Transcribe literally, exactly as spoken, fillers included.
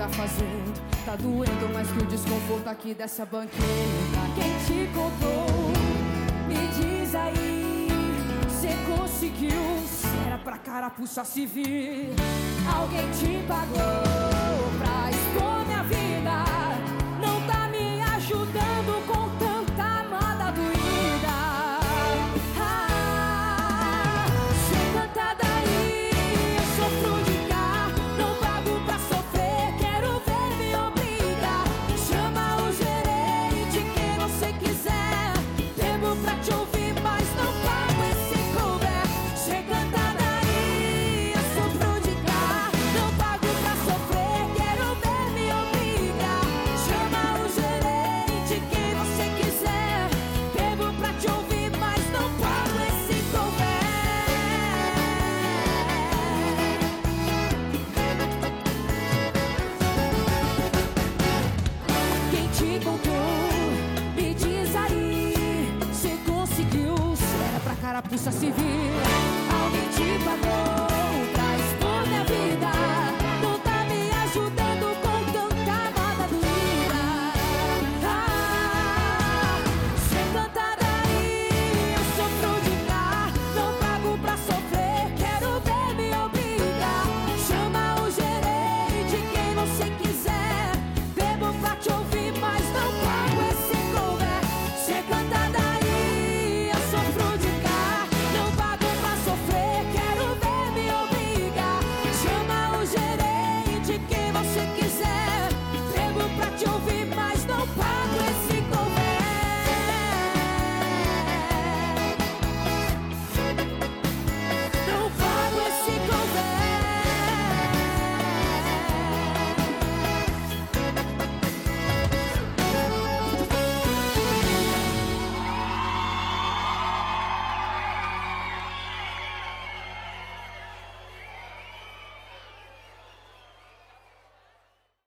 pra fazer. Tá doendo mais que o desconforto aqui dessa banqueta. Quem te contou? Me diz aí, cê conseguiu? Se era pra carapuça se vir, alguém te pagou pra expor minha vida. Não tá me ajudando com tanta moda doída. Ah, cê canta daí, eu sofro de cá. Não pago pra sofrer, quero ver me obrigar. Chama o gerente, quem você quiser. Bebo pra te ouvir, mas não pago esse cover. Cê canta daí, eu sofro de cá. Não pago pra sofrer, quero ver me obrigar. Chama o gerente, quem você quiser. Bebo pra te ouvir, mas não pago esse cover. Quem te contou? Me diz aí, cê conseguiu? Se era pra carapuça se vir,